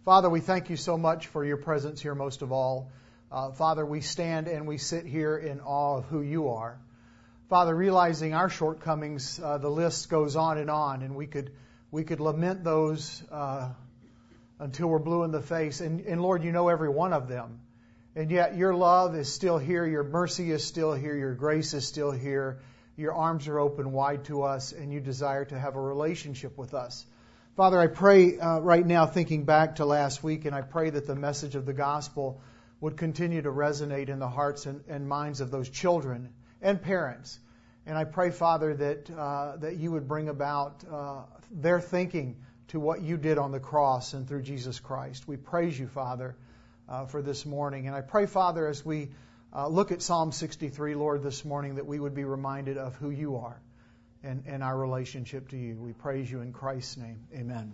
Father, we thank you so much for your presence here most of all. Father, we stand and we sit here in awe of who you are. Father, realizing our shortcomings, the list goes on, and we could lament those until we're blue in the face. And Lord, you know every one of them. And yet your love is still here, your mercy is still here, your grace is still here. Your arms are open wide to us, and you desire to have a relationship with us. Father, I pray right now, thinking back to last week, and I pray that the message of the gospel would continue to resonate in the hearts and minds of those children and parents. And I pray, Father, that you would bring about their thinking to what you did on the cross and through Jesus Christ. We praise you, Father, for this morning. And I pray, Father, as we look at Psalm 63, Lord, this morning, that we would be reminded of who you are and our relationship to you. We praise you in Christ's name. Amen.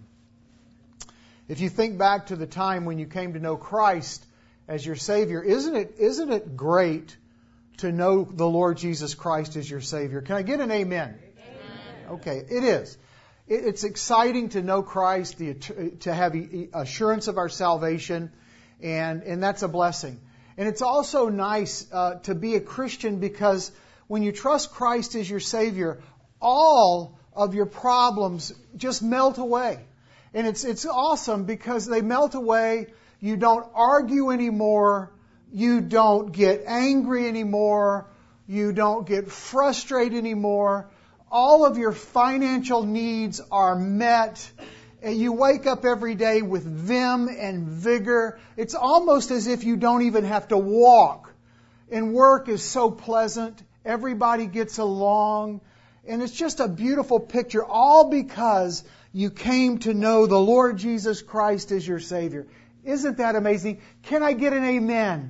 If you think back to the time when you came to know Christ as your Savior, isn't it great to know the Lord Jesus Christ as your Savior? Can I get an amen? Amen. Okay, it is. It's exciting to know Christ, to have assurance of our salvation, and that's a blessing. And it's also nice to be a Christian, because when you trust Christ as your Savior, all of your problems just melt away. And it's awesome because they melt away. You don't argue anymore. You don't get angry anymore. You don't get frustrated anymore. All of your financial needs are met. And you wake up every day with vim and vigor. It's almost as if you don't even have to walk. And work is so pleasant. Everybody gets along. And it's just a beautiful picture, all because you came to know the Lord Jesus Christ as your Savior. Isn't that amazing? Can I get an amen?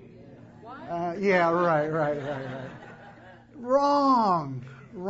Yeah, right. Wrong.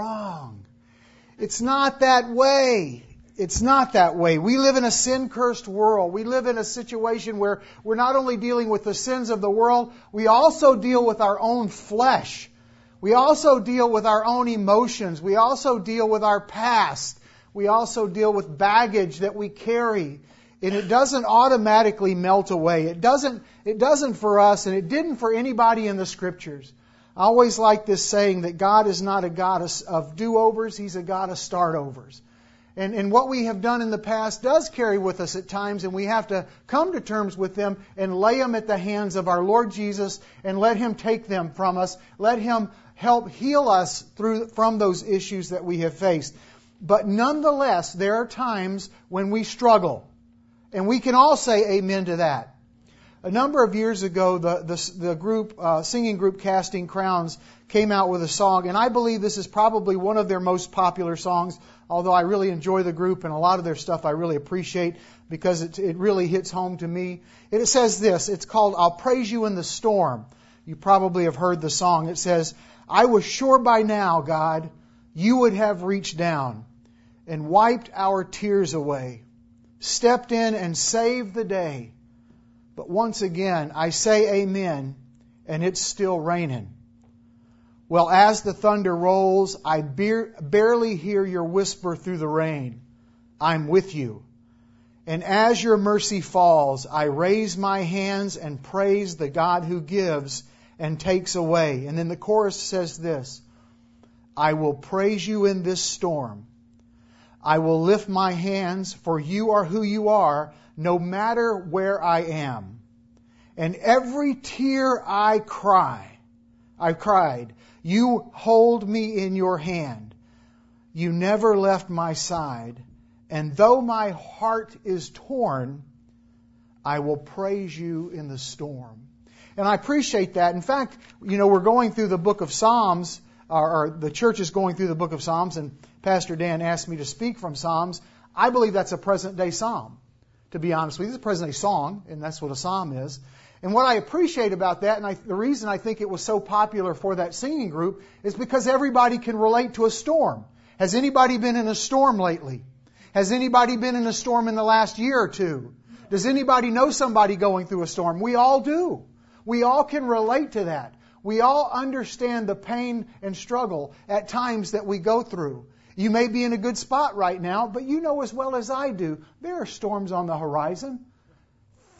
It's not that way. It's not that way. We live in a sin-cursed world. We live in a situation where we're not only dealing with the sins of the world, we also deal with our own flesh. We also deal with our own emotions. We also deal with our past. We also deal with baggage that we carry. And it doesn't automatically melt away. It doesn't for us, and it didn't for anybody in the Scriptures. I always like this saying that God is not a God of do-overs. He's a God of start-overs. And what we have done in the past does carry with us at times, and we have to come to terms with them and lay them at the hands of our Lord Jesus and let Him take them from us. Let Him help heal us from those issues that we have faced. But nonetheless, there are times when we struggle. And we can all say amen to that. A number of years ago, the group, singing group Casting Crowns came out with a song, and I believe this is probably one of their most popular songs, although I really enjoy the group, and a lot of their stuff I really appreciate because it really hits home to me. It says this, it's called I'll Praise You in the Storm. You probably have heard the song. It says, I was sure by now, God, you would have reached down and wiped our tears away, stepped in and saved the day. But once again, I say amen, and it's still raining. Well, as the thunder rolls, I barely hear your whisper through the rain. I'm with you. And as your mercy falls, I raise my hands and praise the God who gives and takes away. And then the chorus says this, I will praise you in this storm. I will lift my hands, for you are who you are, no matter where I am. And every tear I cried, you hold me in your hand. You never left my side. And though my heart is torn, I will praise you in the storm. And I appreciate that. In fact, we're going through the book of Psalms, or the church is going through the book of Psalms, and Pastor Dan asked me to speak from Psalms. I believe that's a present-day psalm, to be honest with you. It's a present-day song, and that's what a psalm is. And what I appreciate about that, and the reason I think it was so popular for that singing group, is because everybody can relate to a storm. Has anybody been in a storm lately? Has anybody been in a storm in the last year or two? Does anybody know somebody going through a storm? We all do. We all can relate to that. We all understand the pain and struggle at times that we go through. You may be in a good spot right now, but you know as well as I do, there are storms on the horizon.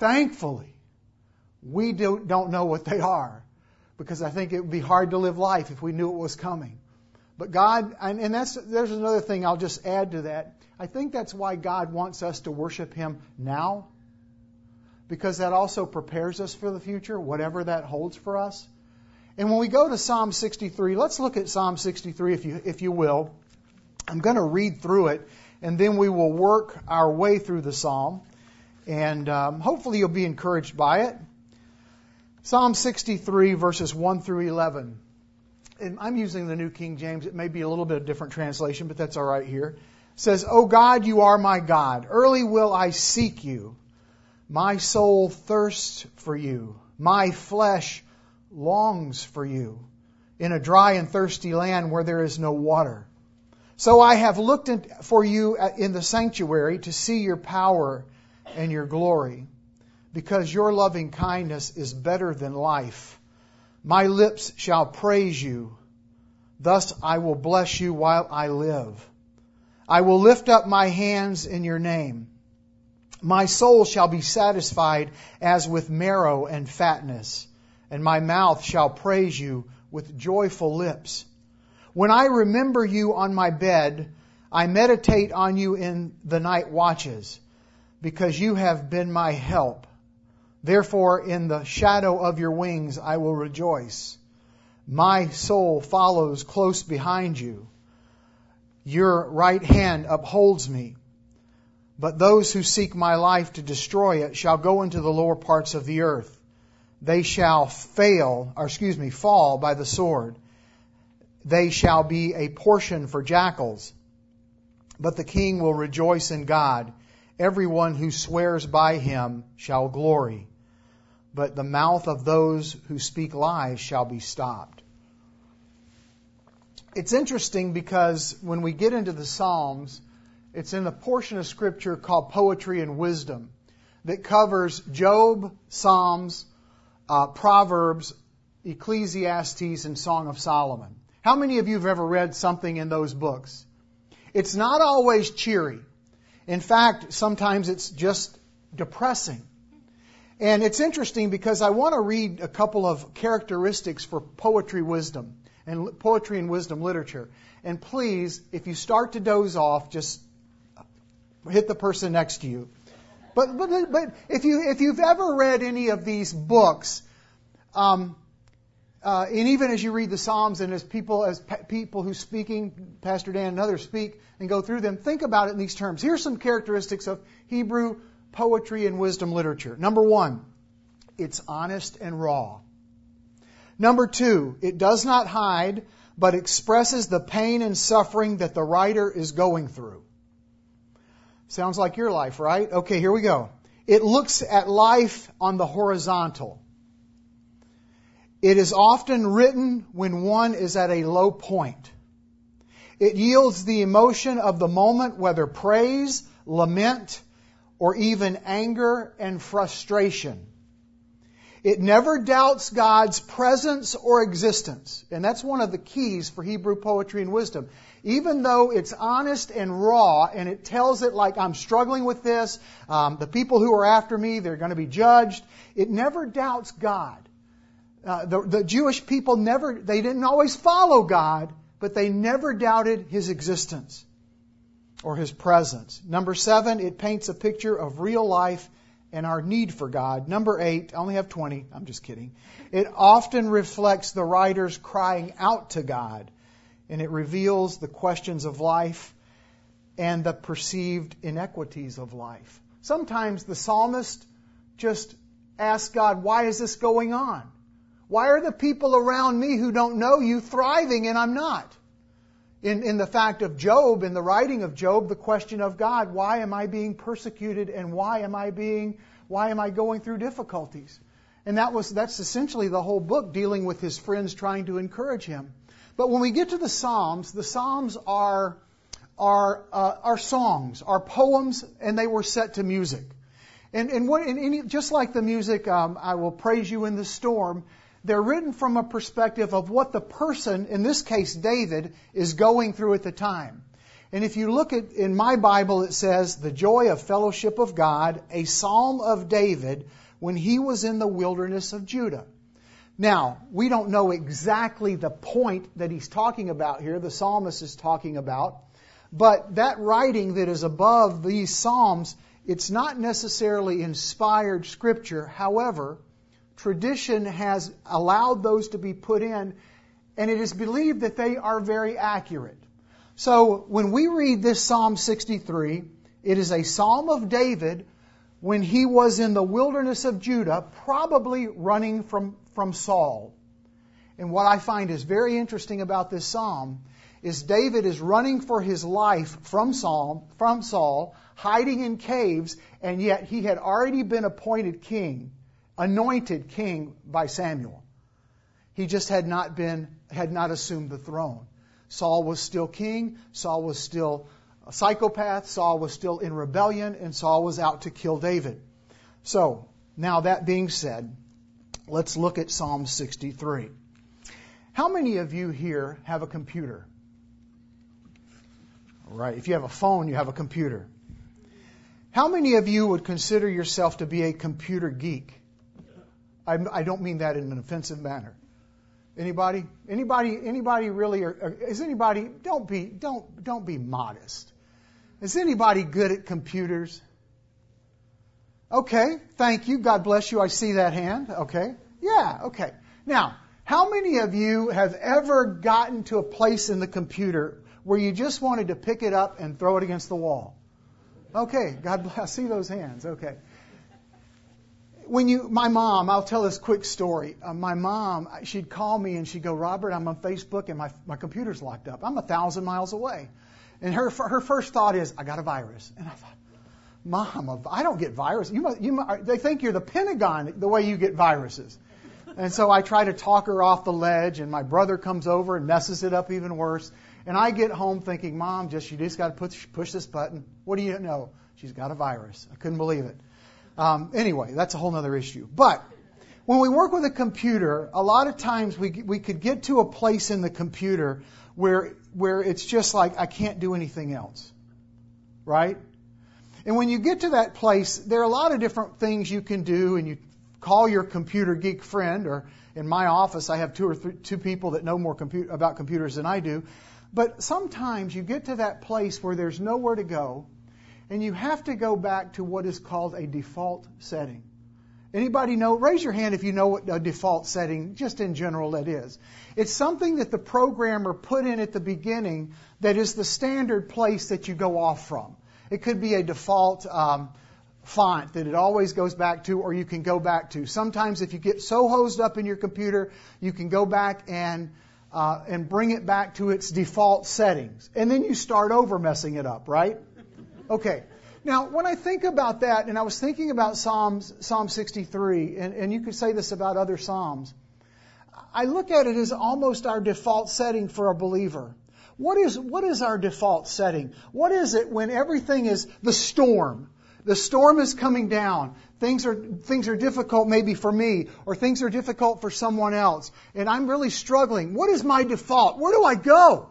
Thankfully, we don't know what they are, because I think it would be hard to live life if we knew it was coming. But God, and there's another thing I'll just add to that. I think that's why God wants us to worship Him now, because that also prepares us for the future, whatever that holds for us. And when we go to Psalm 63, let's look at Psalm 63 if you will. I'm going to read through it, and then we will work our way through the psalm. And hopefully you'll be encouraged by it. Psalm 63, verses 1 through 11. And I'm using the New King James. It may be a little bit of different translation, but that's all right here. It says, O God, you are my God. Early will I seek you. My soul thirsts for you. My flesh longs for you in a dry and thirsty land where there is no water. So I have looked for you in the sanctuary to see your power and your glory, because your loving kindness is better than life. My lips shall praise you. Thus I will bless you while I live. I will lift up my hands in your name. My soul shall be satisfied as with marrow and fatness, and my mouth shall praise you with joyful lips. When I remember you on my bed, I meditate on you in the night watches, because you have been my help. Therefore, in the shadow of your wings, I will rejoice. My soul follows close behind you. Your right hand upholds me. But those who seek my life to destroy it shall go into the lower parts of the earth. They shall fall by the sword. They shall be a portion for jackals. But the king will rejoice in God. Everyone who swears by him shall glory. But the mouth of those who speak lies shall be stopped. It's interesting because when we get into the Psalms, it's in a portion of Scripture called Poetry and Wisdom that covers Job, Psalms, Proverbs, Ecclesiastes, and Song of Solomon. How many of you have ever read something in those books? It's not always cheery. In fact, sometimes it's just depressing. And it's interesting because I want to read a couple of characteristics for poetry and wisdom literature. And please, if you start to doze off, just hit the person next to you. But if you've ever read any of these books, and even as you read the Psalms and as people who speaking, Pastor Dan and others speak and go through them, think about it in these terms. Here's some characteristics of Hebrew poetry and wisdom literature. Number 1, it's honest and raw. Number 2, it does not hide, but expresses the pain and suffering that the writer is going through. Sounds like your life, right? Okay, here we go. It looks at life on the horizontal. It is often written when one is at a low point. It yields the emotion of the moment, whether praise, lament, or even anger and frustration. It never doubts God's presence or existence. And that's one of the keys for Hebrew poetry and wisdom. Even though it's honest and raw, and it tells it like I'm struggling with this, the people who are after me, they're going to be judged, it never doubts God. The Jewish people they didn't always follow God, but they never doubted His existence or His presence. Number 7, it paints a picture of real life and our need for God. Number 8, I only have 20, I'm just kidding. It often reflects the writer's crying out to God, and it reveals the questions of life and the perceived inequities of life. Sometimes the psalmist just asks God, why is this going on? Why are the people around me who don't know you thriving and I'm not? In the fact of Job, in the writing of Job, the question of God, why am I being persecuted and why am I going through difficulties? And that's essentially the whole book, dealing with his friends trying to encourage him. But when we get to the Psalms are songs, are poems, and they were set to music. And just like the music, I will praise you in the storm, they're written from a perspective of what the person, in this case David, is going through at the time. And if you look at, in my Bible, it says, the joy of fellowship of God, a psalm of David when he was in the wilderness of Judah. Now, we don't know exactly the point that he's talking about here, the psalmist is talking about, but that writing that is above these psalms, it's not necessarily inspired scripture. However, tradition has allowed those to be put in, and it is believed that they are very accurate. So when we read this Psalm 63, it is a psalm of David when he was in the wilderness of Judah, probably running from Saul. And what I find is very interesting about this psalm is David is running for his life from Saul, hiding in caves, and yet he had already been appointed king, anointed king by Samuel. He just had not assumed the throne. Saul was still king, Saul was still a psychopath, Saul was still in rebellion, and Saul was out to kill David. So, now that being said, let's look at Psalm 63. How many of you here have a computer? All right, if you have a phone, you have a computer. How many of you would consider yourself to be a computer geek? I don't mean that in an offensive manner. Anybody? Anybody really? Is anybody? Don't be modest. Is anybody good at computers? Okay, thank you. God bless you. I see that hand. Okay, yeah. Okay. Now, how many of you have ever gotten to a place in the computer where you just wanted to pick it up and throw it against the wall? Okay, God bless. I see those hands. Okay. My mom, I'll tell this quick story. My mom, she'd call me and she'd go, Robert, I'm on Facebook and my computer's locked up. I'm 1,000 miles away. And her first thought is, I got a virus. And I thought, Mom, I don't get viruses. They think you're the Pentagon the way you get viruses. And so I try to talk her off the ledge, and my brother comes over and messes it up even worse. And I get home thinking, Mom, you just got to push this button. What do you know? She's got a virus. I couldn't believe it. Anyway, that's a whole other issue. But when we work with a computer, a lot of times we could get to a place in the computer where it's just like, I can't do anything else. Right? And when you get to that place, there are a lot of different things you can do, and you call your computer geek friend, or in my office I have two people that know more about computers than I do. But sometimes you get to that place where there's nowhere to go, and you have to go back to what is called a default setting. Anybody know? Raise your hand if you know what a default setting, just in general, that is. It's something that the programmer put in at the beginning that is the standard place that you go off from. It could be a default font that it always goes back to, or you can go back to. Sometimes if you get so hosed up in your computer, you can go back and bring it back to its default settings. And then you start over messing it up, right? Okay. Now, when I think about that, and I was thinking about Psalm 63, and you could say this about other Psalms, I look at it as almost our default setting for a believer. What is our default setting? What is it when everything is the storm? The storm is coming down. Things are difficult maybe for me, or things are difficult for someone else, and I'm really struggling. What is my default? Where do I go?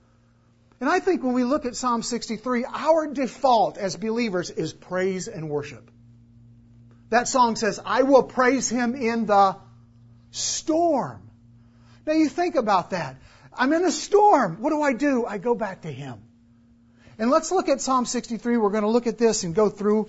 And I think when we look at Psalm 63, our default as believers is praise and worship. That song says, I will praise Him in the storm. Now you think about that. I'm in a storm. What do? I go back to Him. And let's look at Psalm 63. We're going to look at this and go through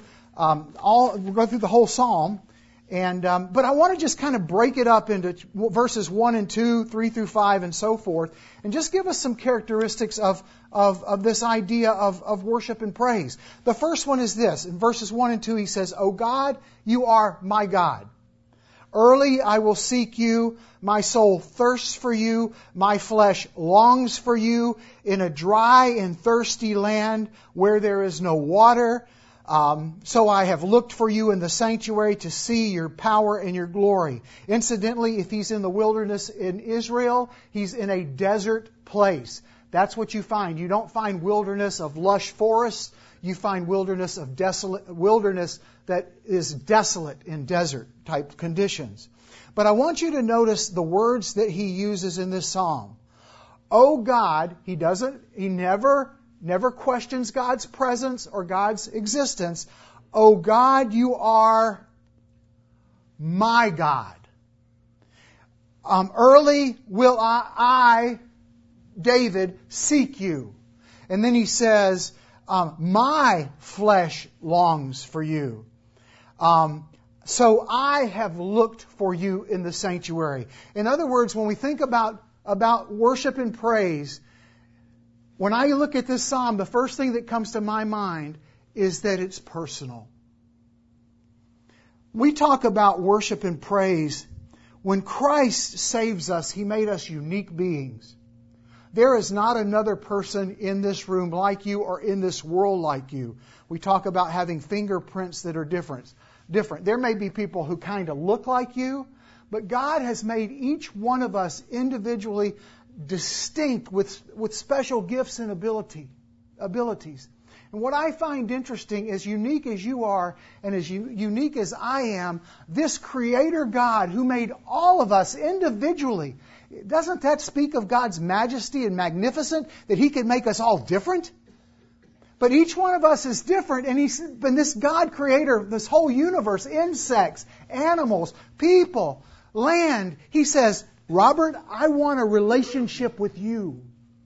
the whole Psalm. But I want to just kind of break it up into verses 1 and 2, 3 through 5, and so forth, and just give us some characteristics of this idea of worship and praise. The first one is this. In verses 1 and 2, he says, O God, you are my God. Early I will seek you. My soul thirsts for you. My flesh longs for you in a dry and thirsty land where there is no water. So I have looked for you in the sanctuary to see your power and your glory. Incidentally, if he's in the wilderness in Israel, he's in a desert place. That's what you find. You don't find wilderness of lush forests. You find wilderness that is desolate in desert type conditions. But I want you to notice the words that he uses in this psalm. Oh God, he never never questions God's presence or God's existence. O God, you are my God. Early will I, David, seek you. And then he says, my flesh longs for you. So I have looked for you in the sanctuary. In other words, when we think about worship and praise, when I look at this psalm, the first thing that comes to my mind is that it's personal. We talk about worship and praise. When Christ saves us, He made us unique beings. There is not another person in this room like you or in this world like you. We talk about having fingerprints that are different. There may be people who kind of look like you, but God has made each one of us individually distinct with special gifts and abilities. And what I find interesting, as unique as you are and as unique as I am, this Creator God who made all of us individually, doesn't that speak of God's majesty and magnificence, that He could make us all different? But each one of us is different, and this God Creator, this whole universe, insects, animals, people, land, He says, Robert, I want a relationship with you.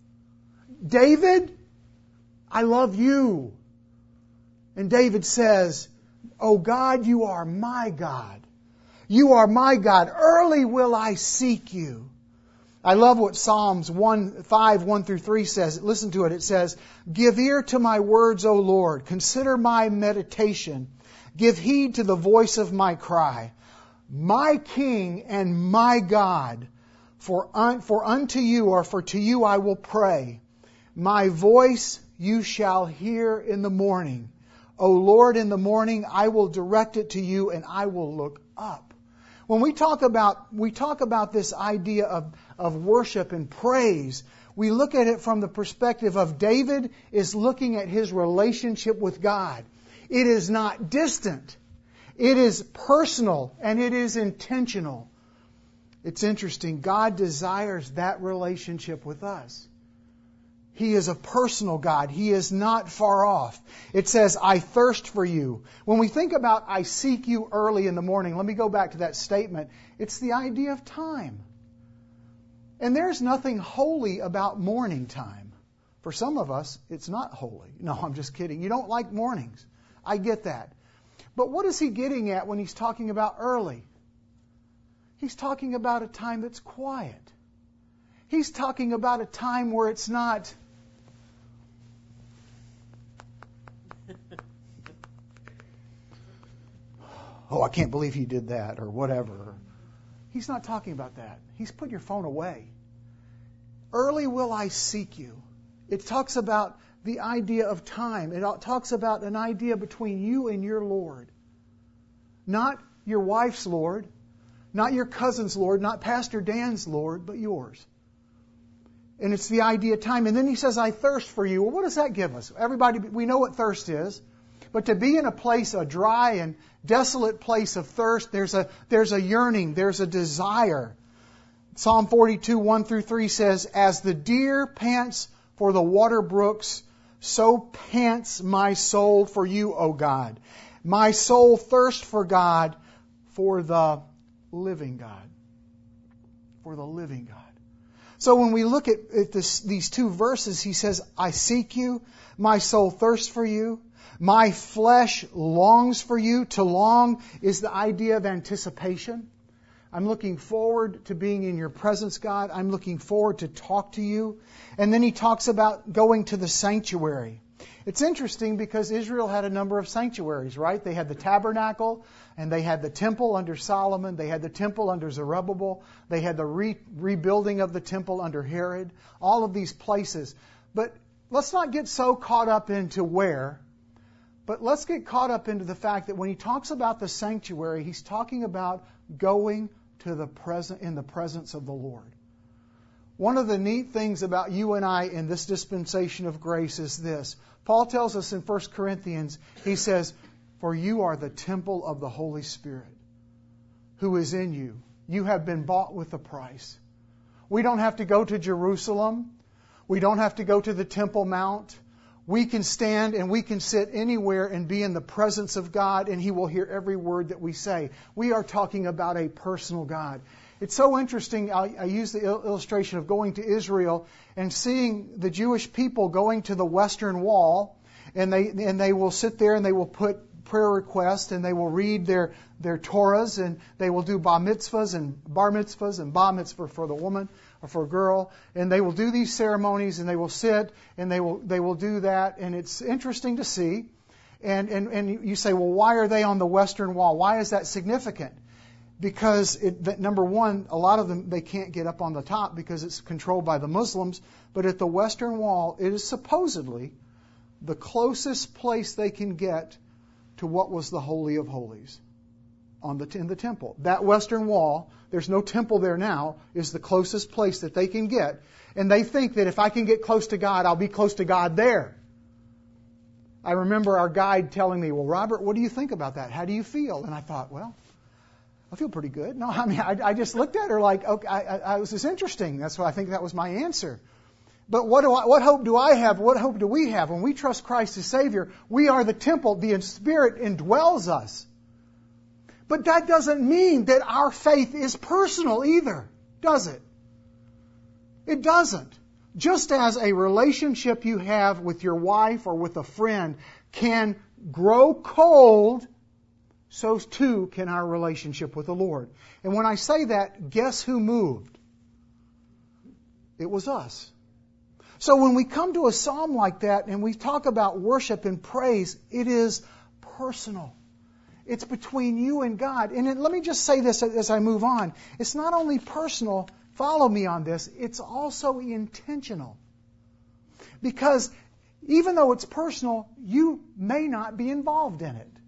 David, I love you. And David says, Oh God, you are my God. You are my God. Early will I seek you. I love what Psalms 1:5-1-3 says. Listen to it. It says, Give ear to my words, O Lord. Consider my meditation. Give heed to the voice of my cry. My King and my God, for unto you, or for to you I will pray. My voice you shall hear in the morning. O Lord, in the morning I will direct it to you, and I will look up. When we talk about this idea of worship and praise, we look at it from the perspective of David is looking at his relationship with God. It is not distant. It is personal, and it is intentional. It's interesting. God desires that relationship with us. He is a personal God. He is not far off. It says, I thirst for you. When we think about I seek you early in the morning, let me go back to that statement. It's the idea of time. And there's nothing holy about morning time. For some of us, it's not holy. No, I'm just kidding. You don't like mornings. I get that. But what is he getting at when he's talking about early? He's talking about a time that's quiet. He's talking about a time where it's not... Oh, I can't believe he did that, or whatever. He's not talking about that. He's put your phone away. Early will I seek you. It talks about the idea of time. It talks about an idea between you and your Lord. Not your wife's Lord, not your cousin's Lord, not Pastor Dan's Lord, but yours. And it's the idea of time. And then he says, I thirst for you. Well, what does that give us? Everybody, we know what thirst is. But to be in a place, a dry and desolate place of thirst, there's a yearning, there's a desire. Psalm 42, 1-3 says, As the deer pants for the water brooks, so pants my soul for you, O God. My soul thirsts for God, for the living God. For the living God. So when we look at these two verses, he says, I seek you, my soul thirsts for you, my flesh longs for you. To long is the idea of anticipation. I'm looking forward to being in your presence, God. I'm looking forward to talk to you. And then he talks about going to the sanctuary. It's interesting because Israel had a number of sanctuaries, right? They had the tabernacle, and they had the temple under Solomon. They had the temple under Zerubbabel. They had the rebuilding of the temple under Herod. All of these places. But let's not get so caught up into where, but let's get caught up into the fact that when he talks about the sanctuary, he's talking about going to in the presence of the Lord. One of the neat things about you and I in this dispensation of grace is this. Paul tells us in 1 Corinthians, he says, For you are the temple of the Holy Spirit who is in you. You have been bought with a price. We don't have to go to Jerusalem. We don't have to go to the Temple Mount. We can stand and we can sit anywhere and be in the presence of God, and He will hear every word that we say. We are talking about a personal God. It's so interesting. I use the illustration of going to Israel and seeing the Jewish people going to the Western Wall, and they will sit there and they will put prayer requests, and they will read their Torahs, and they will do bar mitzvahs and bar mitzvah for the woman or for a girl, and they will do these ceremonies, and they will sit and they will do that, and it's interesting to see. And you say, well, why are they on the Western Wall? Why is that significant? Because number one, a lot of them, they can't get up on the top because it's controlled by the Muslims. But at the Western Wall, it is supposedly the closest place they can get to what was the Holy of Holies in the temple. That Western Wall, there's no temple there now, is the closest place that they can get. And they think that if I can get close to God, I'll be close to God there. I remember our guide telling me, well, Robert, what do you think about that? How do you feel? And I thought, well, I feel pretty good. No, I mean, I just looked at her like, okay, I was just interesting. That's why I think that was my answer. But what hope do I have? What hope do we have? When we trust Christ as Savior, we are the temple. The Spirit indwells us. But that doesn't mean that our faith is personal either, does it? It doesn't. Just as a relationship you have with your wife or with a friend can grow cold, so too can our relationship with the Lord. And when I say that, guess who moved? It was us. So when we come to a psalm like that and we talk about worship and praise, it is personal. It's between you and God. And let me just say this as I move on. It's not only personal, follow me on this, it's also intentional. Because even though it's personal, you may not be involved in it.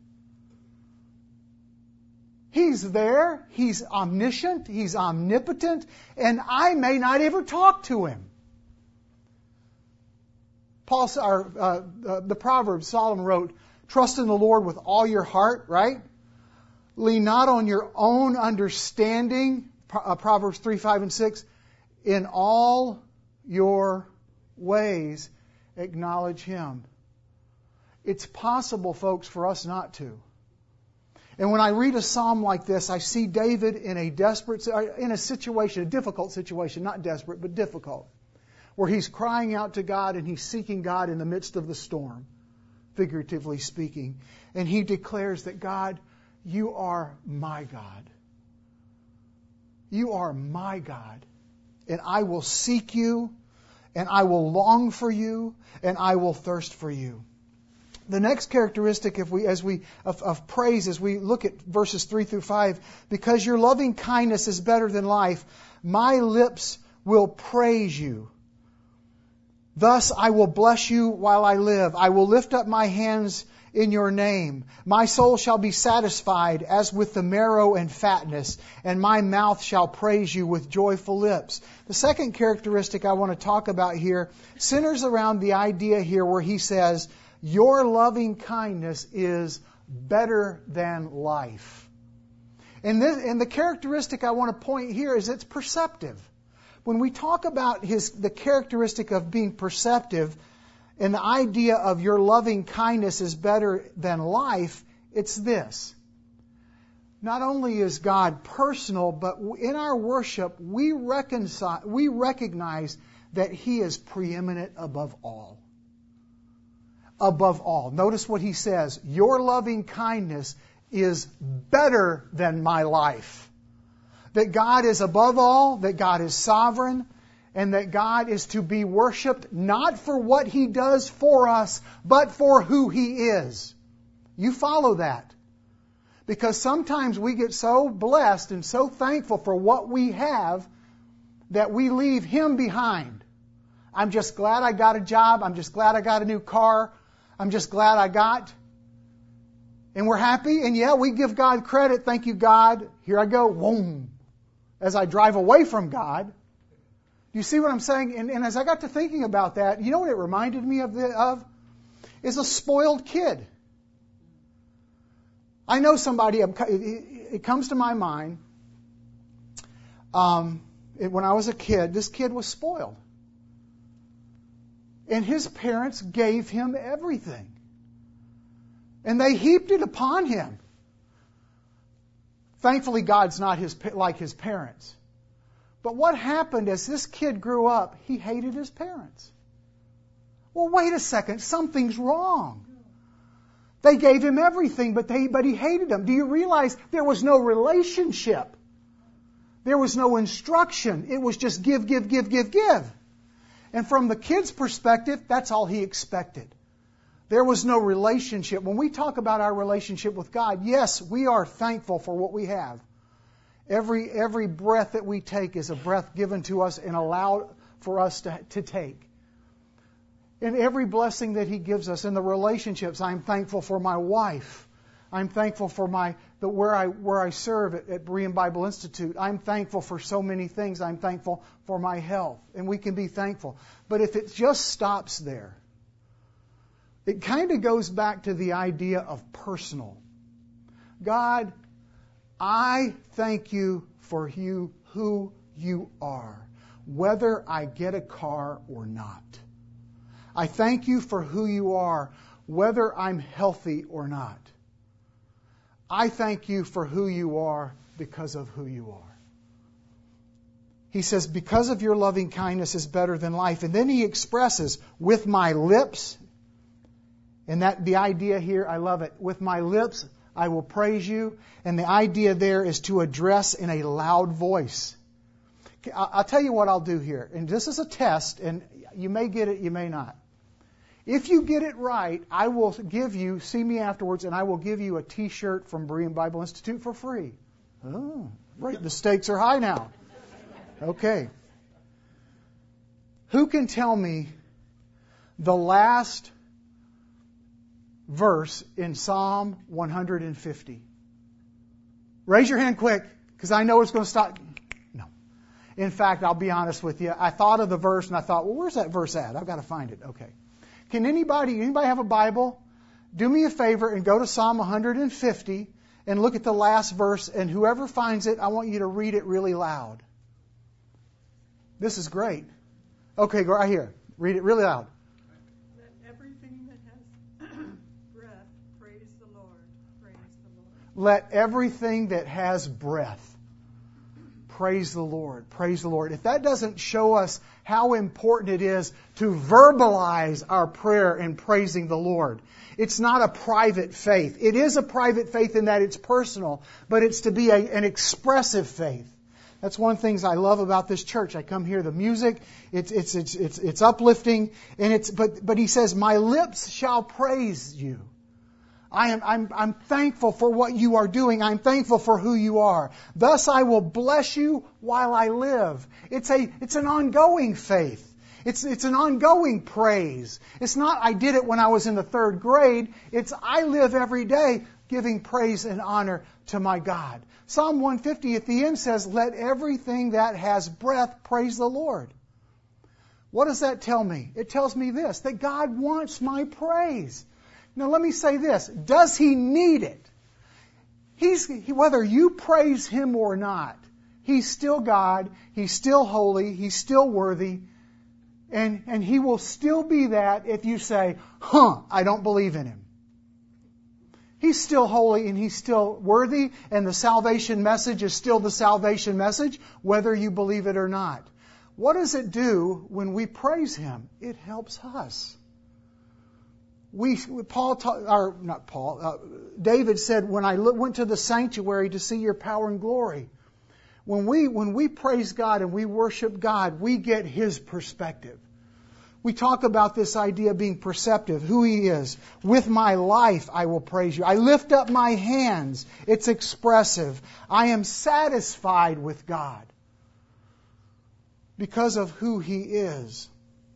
He's there, He's omniscient, He's omnipotent, and I may not ever talk to Him. The Proverbs, Solomon wrote, trust in the Lord with all your heart, right? Lean not on your own understanding, Proverbs 3, 5, and 6. In all your ways, acknowledge Him. It's possible, folks, for us not to. And when I read a psalm like this, I see David in a situation, a difficult situation, not desperate, but difficult, where he's crying out to God and he's seeking God in the midst of the storm, figuratively speaking. And he declares that, God, you are my God. You are my God. And I will seek you, and I will long for you, and I will thirst for you. The next characteristic of praise, as we look at verses 3 through 5, because your loving kindness is better than life, my lips will praise you. Thus I will bless you while I live. I will lift up my hands in your name. My soul shall be satisfied as with the marrow and fatness, and my mouth shall praise you with joyful lips. The second characteristic I want to talk about here centers around the idea here where he says, your loving kindness is better than life. And the characteristic I want to point here is it's perceptive. When we talk about the characteristic of being perceptive and the idea of your loving kindness is better than life, it's this. Not only is God personal, but in our worship, we recognize that He is preeminent above all. Above all. Notice what he says. Your loving kindness is better than my life. That God is above all, that God is sovereign, and that God is to be worshipped not for what He does for us, but for who He is. You follow that. Because sometimes we get so blessed and so thankful for what we have that we leave Him behind. I'm just glad I got a job. I'm just glad I got a new car. I'm just glad I got. And we're happy. And yeah, we give God credit. Thank you, God. Here I go. Boom. As I drive away from God. Do you see what I'm saying? And as I got to thinking about that, you know what it reminded me of? Is a spoiled kid. I know somebody, it comes to my mind, when I was a kid, this kid was spoiled. And his parents gave him everything. And they heaped it upon him. Thankfully, God's not like his parents. But what happened as this kid grew up, he hated his parents. Well, wait a second, something's wrong. They gave him everything, but he hated them. Do you realize there was no relationship? There was no instruction. It was just give, give, give, give, give. And from the kid's perspective, that's all he expected. There was no relationship. When we talk about our relationship with God, yes, we are thankful for what we have. Every breath that we take is a breath given to us and allowed for us to take. And every blessing that He gives us in the relationships, I'm thankful for my wife. I'm thankful for where I serve at Berean Bible Institute. I'm thankful for so many things. I'm thankful for my health. And we can be thankful. But if it just stops there, it kind of goes back to the idea of personal. God, I thank you for who you are, whether I get a car or not. I thank you for who you are, whether I'm healthy or not. I thank you for who you are because of who you are. He says, because of your loving kindness is better than life. And then he expresses, with my lips, and that the idea here, I love it. With my lips, I will praise you. And the idea there is to address in a loud voice. I'll tell you what I'll do here. And this is a test, and you may get it, you may not. If you get it right, I will give you, see me afterwards, and I will give you a T-shirt from Berean Bible Institute for free. Oh, right. The stakes are high now. Okay. Who can tell me the last verse in Psalm 150? Raise your hand quick, because I know it's going to stop. No. In fact, I'll be honest with you. I thought of the verse, and I thought, well, where's that verse at? I've got to find it. Okay. Can anybody have a Bible? Do me a favor and go to Psalm 150 and look at the last verse, and whoever finds it, I want you to read it really loud. This is great. Okay, go right here. Read it really loud. Let everything that has breath praise the Lord. Praise the Lord. Let everything that has breath praise the Lord. Praise the Lord. If that doesn't show us how important it is to verbalize our prayer in praising the Lord. It's not a private faith. It is a private faith in that it's personal, but it's to be an expressive faith. That's one of the things I love about this church. I come here, the music, it's uplifting, and but he says, my lips shall praise you. I'm thankful for what you are doing. I'm thankful for who you are. Thus I will bless you while I live. It's an ongoing faith. It's an ongoing praise. It's not I did it when I was in the third grade. It's I live every day giving praise and honor to my God. Psalm 150 at the end says, let everything that has breath praise the Lord. What does that tell me? It tells me this, that God wants my praise. Now let me say this. Does He need it? Whether you praise Him or not, He's still God. He's still holy. He's still worthy. And He will still be that if you say, I don't believe in Him. He's still holy and He's still worthy, and the salvation message is still the salvation message, whether you believe it or not. What does it do when we praise Him? It helps us. David said, when I went to the sanctuary to see your power and glory. When we praise God and we worship God, we get His perspective. We talk about this idea of being perceptive, who He is. With my life, I will praise you. I lift up my hands. It's expressive. I am satisfied with God because of who He is.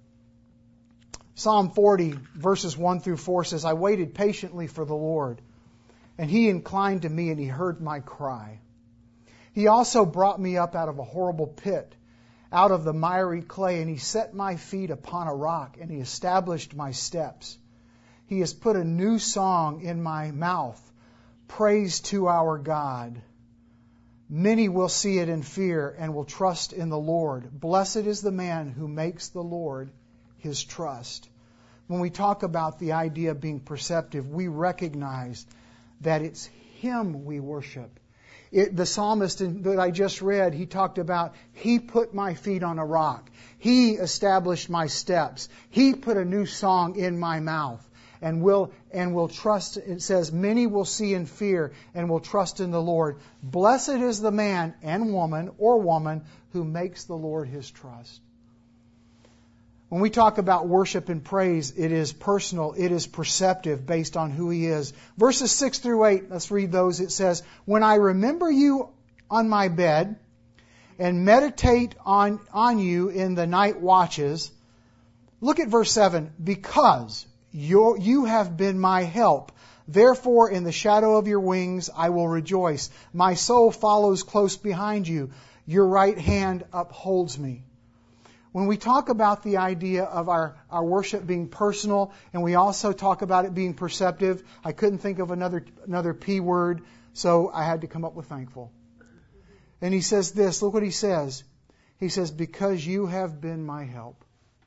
Psalm 40, verses 1 through 4 says, I waited patiently for the Lord, and He inclined to me and He heard my cry. He also brought me up out of a horrible pit, out of the miry clay, and He set my feet upon a rock, and He established my steps. He has put a new song in my mouth, praise to our God. Many will see it in fear and will trust in the Lord. Blessed is the man who makes the Lord His trust. When we talk about the idea of being perceptive, we recognize that it's Him we worship. The psalmist that I just read, he talked about, He put my feet on a rock. He established my steps. He put a new song in my mouth. And will trust, it says, many will see and fear and will trust in the Lord. Blessed is the man and woman or woman who makes the Lord his trust. When we talk about worship and praise, it is personal, it is perceptive based on who He is. Verses 6 through 8, let's read those. It says, when I remember you on my bed and meditate on you in the night watches. Look at verse 7. Because you have been my help. Therefore, in the shadow of your wings, I will rejoice. My soul follows close behind you. Your right hand upholds me. When we talk about the idea of our worship being personal, and we also talk about it being perceptive, I couldn't think of another P word, so I had to come up with thankful. And he says this, look what he says. He says, because you have been my help.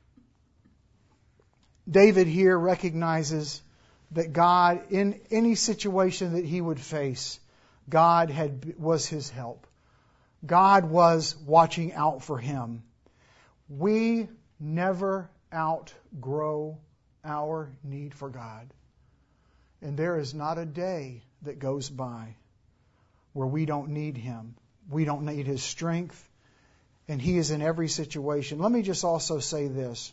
David here recognizes that God, in any situation that he would face, God was his help. God was watching out for him. We never outgrow our need for God. And there is not a day that goes by where we don't need Him. We don't need His strength. And He is in every situation. Let me just also say this.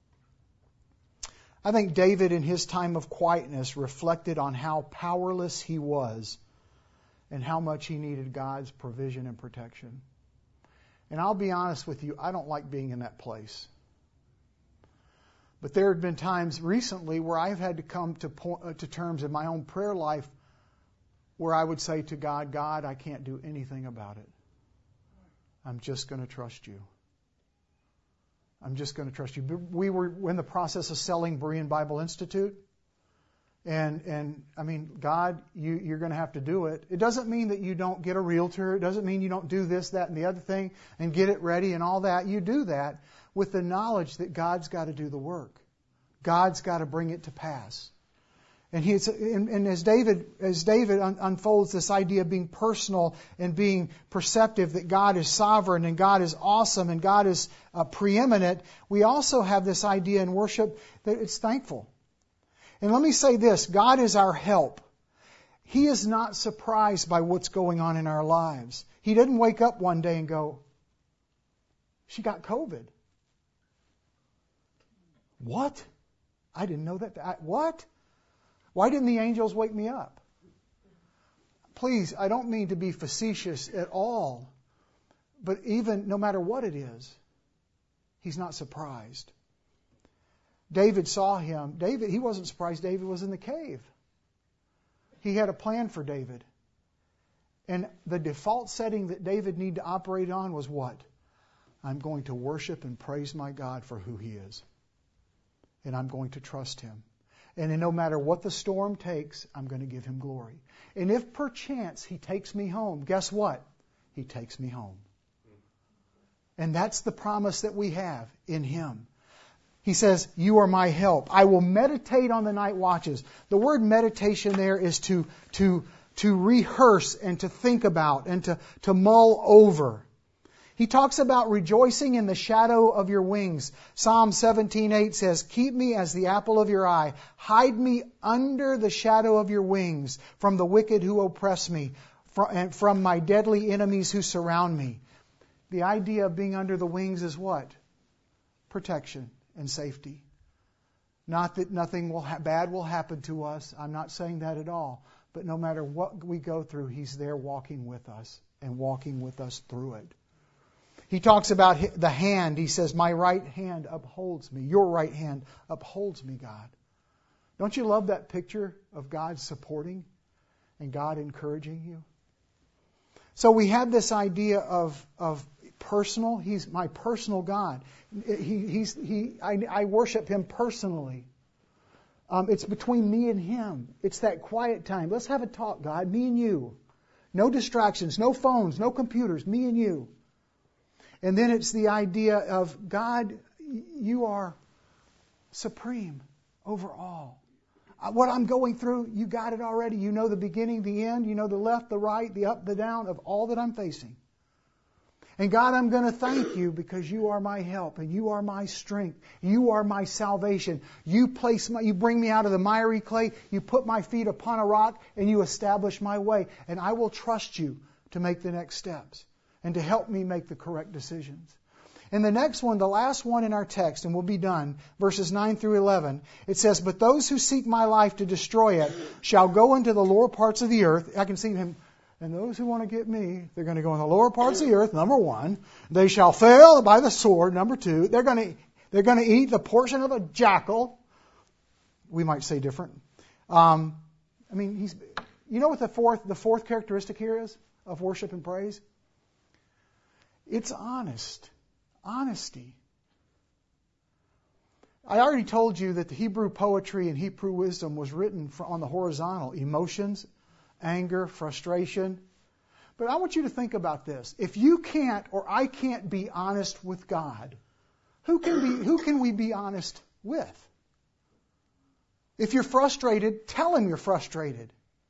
I think David in his time of quietness reflected on how powerless he was and how much he needed God's provision and protection. And I'll be honest with you, I don't like being in that place. But there have been times recently where I've had to come to terms in my own prayer life where I would say to God, God, I can't do anything about it. I'm just going to trust you. I'm just going to trust you. We were in the process of selling Berean Bible Institute. And I mean, God, you're going to have to do it. It doesn't mean that you don't get a realtor. It doesn't mean you don't do this, that, and the other thing and get it ready and all that. You do that with the knowledge that God's got to do the work. God's got to bring it to pass. And as David unfolds this idea of being personal and being perceptive that God is sovereign and God is awesome and God is preeminent, we also have this idea in worship that it's thankful. And let me say this, God is our help. He is not surprised by what's going on in our lives. He didn't wake up one day and go, she got COVID. What? I didn't know that. What? Why didn't the angels wake me up? Please, I don't mean to be facetious at all, but even no matter what it is, He's not surprised. David saw him. He wasn't surprised David was in the cave. He had a plan for David. And the default setting that David needed to operate on was what? I'm going to worship and praise my God for who He is. And I'm going to trust Him. And no matter what the storm takes, I'm going to give Him glory. And if perchance He takes me home, guess what? He takes me home. And that's the promise that we have in Him. He says, you are my help. I will meditate on the night watches. The word meditation there is to rehearse and to think about and to mull over. He talks about rejoicing in the shadow of your wings. Psalm 17:8 says, keep me as the apple of your eye. Hide me under the shadow of your wings from the wicked who oppress me, from my deadly enemies who surround me. The idea of being under the wings is what? Protection and safety. Not that nothing bad will happen to us. I'm not saying that at all. But no matter what we go through, He's there walking with us and walking with us through it. He talks about the hand. He says, my right hand upholds me. Your right hand upholds me, God. Don't you love that picture of God supporting and God encouraging you? So we have this idea of personal. He's my personal God. I worship Him personally. It's between me and Him. It's that quiet time. Let's have a talk, God, me and you. No distractions, no phones, no computers, me and you. And then it's the idea of, God, you are supreme over all. What I'm going through, you got it already. You know the beginning, the end. You know the left, the right, the up, the down of all that I'm facing. And God, I'm going to thank you because you are my help and you are my strength. You are my salvation. You bring me out of the miry clay. You put my feet upon a rock and you establish my way. And I will trust you to make the next steps and to help me make the correct decisions. And the next one, the last one in our text, and we'll be done, verses 9 through 11, it says, "But those who seek my life to destroy it shall go into the lower parts of the earth." I can see him. And those who want to get me, they're going to go in the lower parts of the earth, number one. They shall fail by the sword, number two. They're going to eat the portion of a jackal. We might say different. You know what the fourth characteristic here is of worship and praise? It's honesty. I already told you that the Hebrew poetry and Hebrew wisdom was written on the horizontal. Emotions, anger, frustration. But I want you to think about this. If you can't or I can't be honest with God, who can we be honest with? If you're frustrated, tell Him you're frustrated.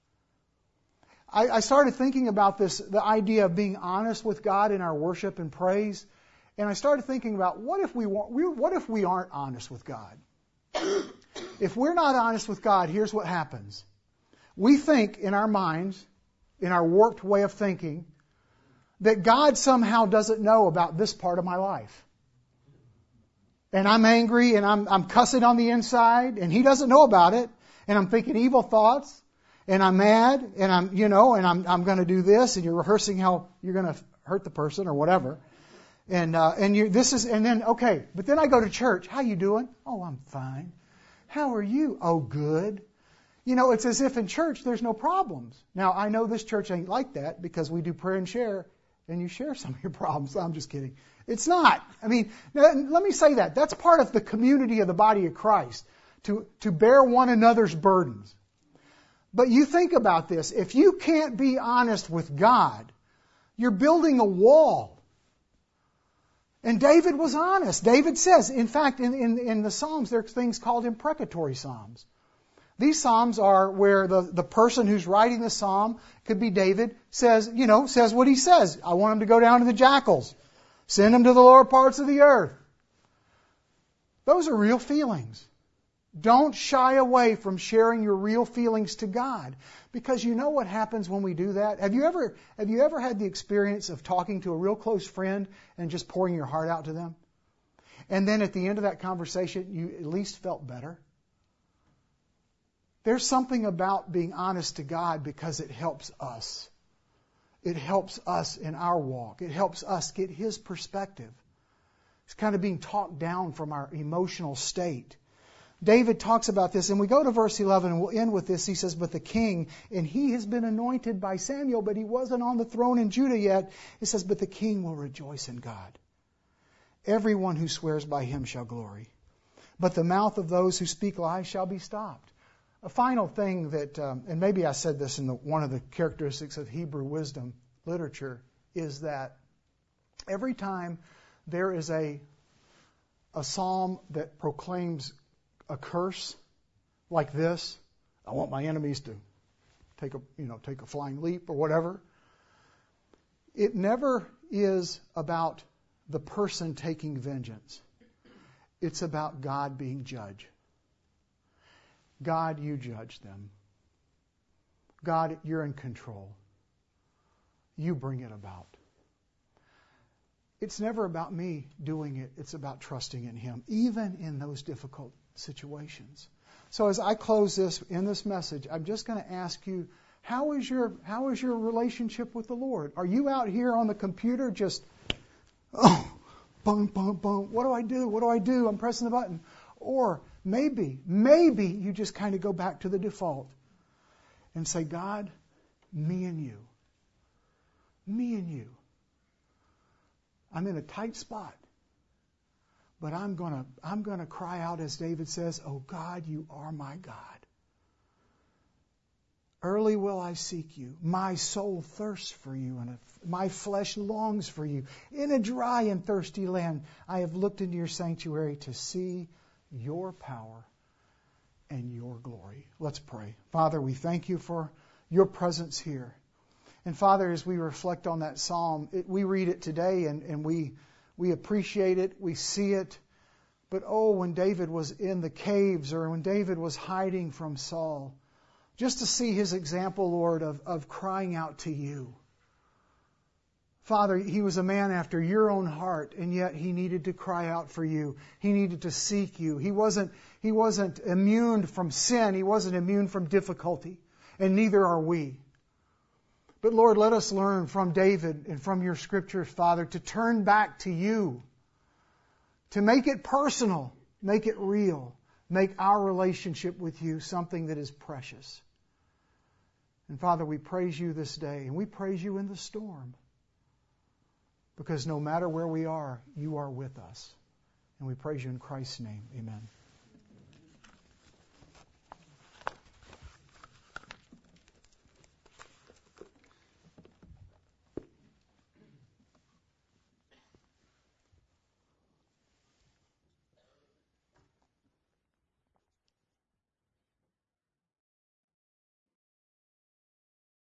I started thinking about this, the idea of being honest with God in our worship and praise, and I started thinking about what if we aren't honest with God? If we're not honest with God, here's what happens. We think in our minds, in our warped way of thinking, that God somehow doesn't know about this part of my life. And I'm angry and I'm cussing on the inside and He doesn't know about it. And I'm thinking evil thoughts and I'm mad and I'm going to do this, and you're rehearsing how you're going to hurt the person or whatever. But then I go to church. How you doing? Oh, I'm fine. How are you? Oh, good. It's as if in church there's no problems. Now, I know this church ain't like that because we do prayer and share, and you share some of your problems. I'm just kidding. It's not. Let me say that. That's part of the community of the body of Christ, to bear one another's burdens. But you think about this. If you can't be honest with God, you're building a wall. And David was honest. David says, in fact, in the Psalms, there's things called imprecatory Psalms. These Psalms are where the person who's writing the Psalm, could be David, says what he says. I want him to go down to the jackals. Send him to the lower parts of the earth. Those are real feelings. Don't shy away from sharing your real feelings to God. Because you know what happens when we do that? Have you ever had the experience of talking to a real close friend and just pouring your heart out to them? And then at the end of that conversation, you at least felt better? There's something about being honest to God because it helps us. It helps us in our walk. It helps us get His perspective. It's kind of being talked down from our emotional state. David talks about this, and we go to verse 11, and we'll end with this. He says, "But the king, and he has been anointed by Samuel, but he wasn't on the throne in Judah yet." It says, "But the king will rejoice in God. Everyone who swears by Him shall glory. But the mouth of those who speak lies shall be stopped." A final thing that, and maybe I said this in one of the characteristics of Hebrew wisdom literature, is that every time there is a psalm that proclaims a curse like this, I want my enemies to take a flying leap or whatever, it never is about the person taking vengeance. It's about God being judge. God, you judge them. God, you're in control. You bring it about. It's never about me doing it. It's about trusting in Him, even in those difficult situations. So as I close in this message, I'm just going to ask you, how is your relationship with the Lord? Are you out here on the computer just, boom, boom, boom, what do I do? What do I do? I'm pressing the button. Or maybe you just kind of go back to the default and say, God, me and you. Me and you. I'm in a tight spot. But I'm gonna cry out, as David says, "Oh God, you are my God. Early will I seek you. My soul thirsts for you, and my flesh longs for you. In a dry and thirsty land, I have looked into your sanctuary to see your power and your glory. Let's pray. Father, we thank you for your presence here. And Father, as we reflect on that psalm, we read it today and we appreciate it, we see it. But oh, when David was in the caves or when David was hiding from Saul, just to see his example, Lord, of crying out to you. Father, he was a man after your own heart, and yet he needed to cry out for you. He needed to seek you. He wasn't immune from sin. He wasn't immune from difficulty, and neither are we. But Lord, let us learn from David and from your scriptures, Father, to turn back to you, to make it personal, make it real, make our relationship with you something that is precious. And Father, we praise you this day, and we praise you in the storm. Because no matter where we are, you are with us. And we praise you in Christ's name. Amen.